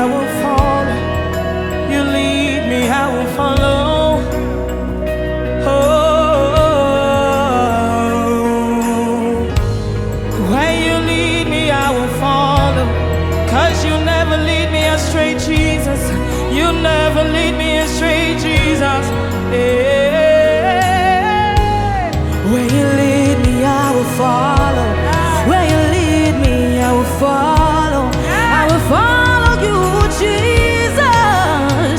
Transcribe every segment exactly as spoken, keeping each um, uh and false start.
I will follow. You lead me, I will follow. Oh, where you lead me, I will follow. 'Cause you never lead me astray, Jesus. You never lead me astray, Jesus. Yeah. Where you lead me, I will follow. Where you lead me, I will follow. I will follow you, Jesus.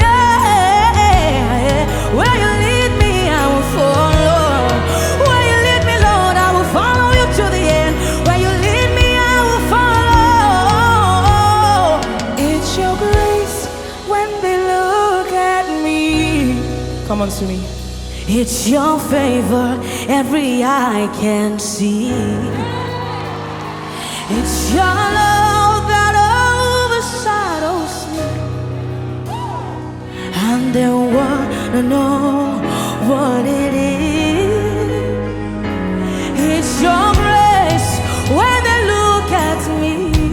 Yeah. Where you lead me, I will follow. Where you lead me, Lord, I will follow you to the end. Where you lead me, I will follow. It's your grace when they look at me. Come on to me. It's your favor every eye can see. It's your love that overshadows me, and they wanna know what it is. It's your grace when they look at me.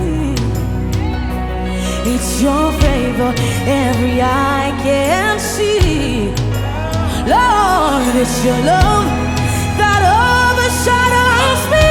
It's your favor every eye can see. Lord, it's your love that overshadows me,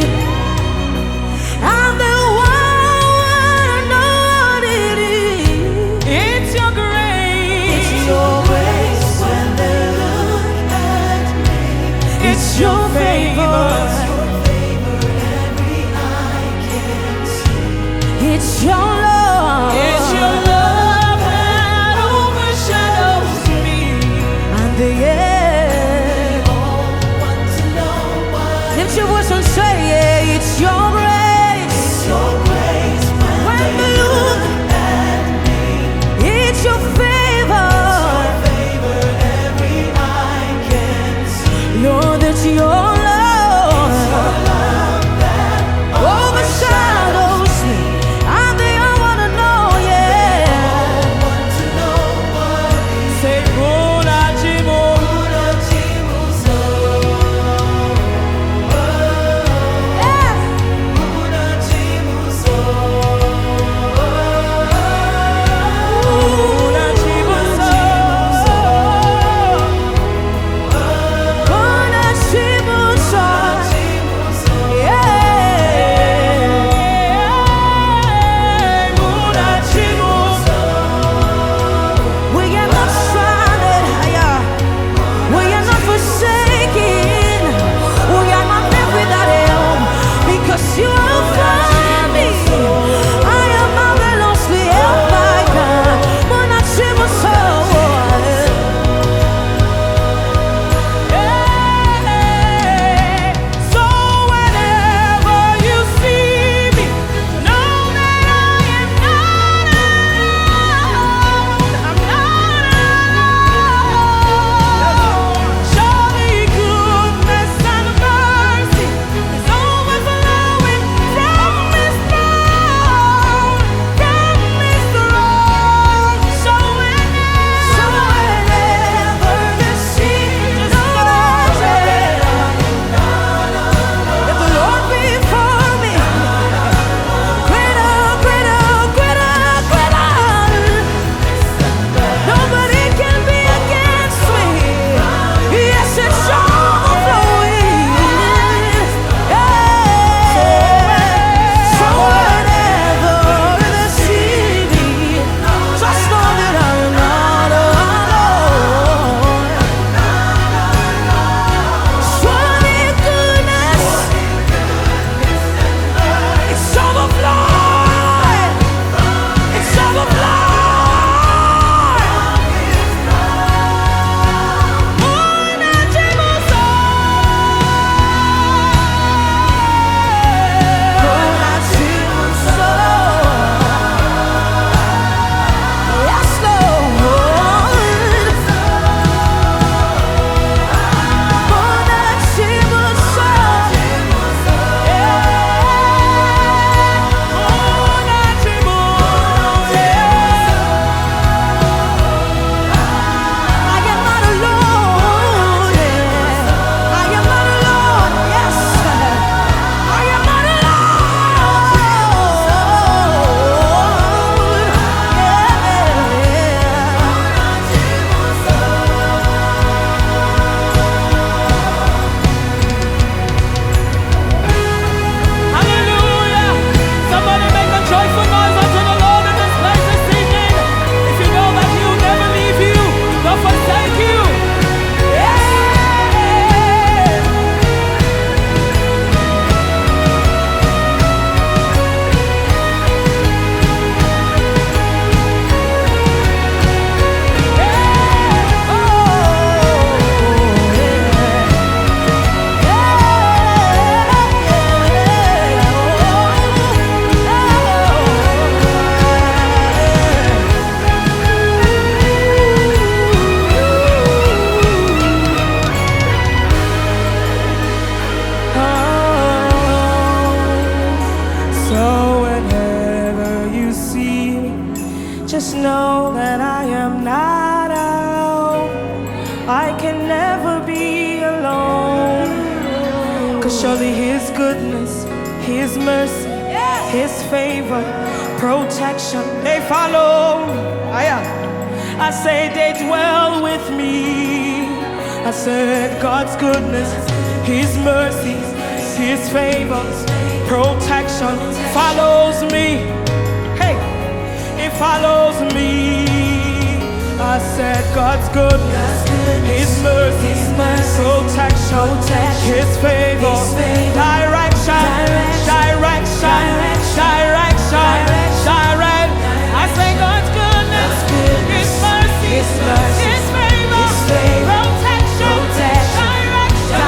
and they wanna know what it is. It's your grace. It's your grace when they look at me. It's your favor. It's your favor every eye can see. It's your love. It's your love that overshadows me, and the end. Want to know what. Lift your voice and say, yeah, it's your grace. It's your grace when, when they look at me. It's your favor. It's your favor every eye can see. Lord, it's your love. It's your love that overshadows me, and they all wanna know, yeah. They all want to know what it is. Say, Bula Jimo. Bula Jimo, so. Yeah. Surely His goodness, His mercy, His favor, protection, they follow me. I say they dwell with me. I said God's goodness, His mercy, His favor, protection follows me. Hey, it follows me. I said God's goodness, His mercy, protection, His favor, direction, direction, direction, direct. I say God's goodness, His mercy, His favor, protection, direction,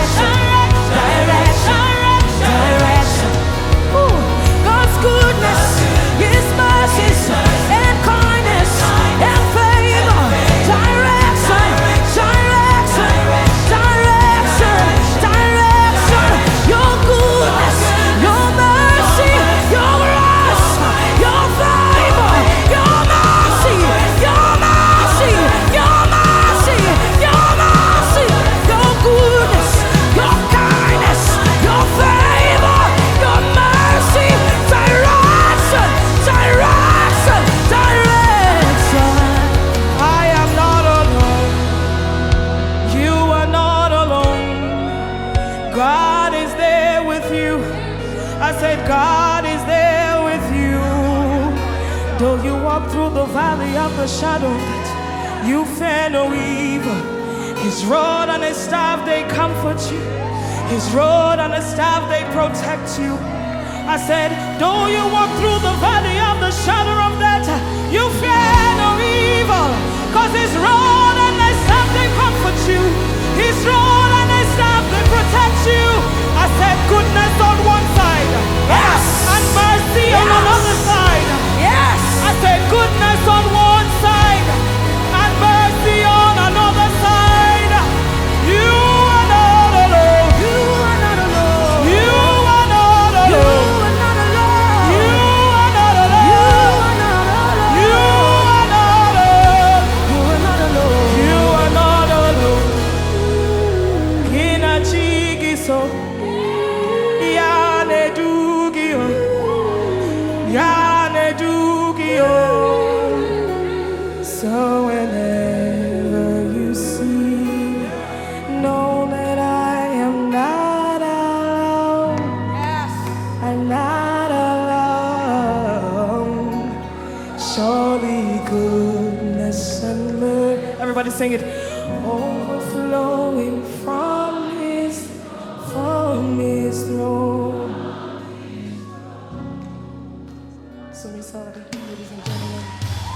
direction. God's goodness, His mercy, and kindness, and favor, direction, direction, direction, direction. Your goodness, your mercy, your grace, your favor, your mercy, your mercy, your mercy, your mercy, your goodness, your kindness, your favor, your mercy, direction, direction, direction. I am not alone. You are not alone. God is there with you. I said God is there with you. Though you walk through the valley of the shadow of death, you fear no evil. His rod and His staff, they comfort you. His rod and His staff, they protect you. I said, though you walk through the valley of the shadow of death, you fear no evil. Cause His rod and His staff, they comfort you. His rod and His staff, they protect you. I said, goodness on one side, yes, and mercy yes, on another side. Yes. I said, goodness on one side, and mercy on another side. You are not alone. You are not alone. You are not alone. You are not alone. You are not alone. You are not alone. You are not alone. Kina chigiso, yane dugio, yane dugio. So whenever you see, know that I am not alone. Yes. I'm not alone. Surely goodness and mercy. Everybody sing it. Overflowing from His, from His throne. So we sorry, ladies and gentlemen.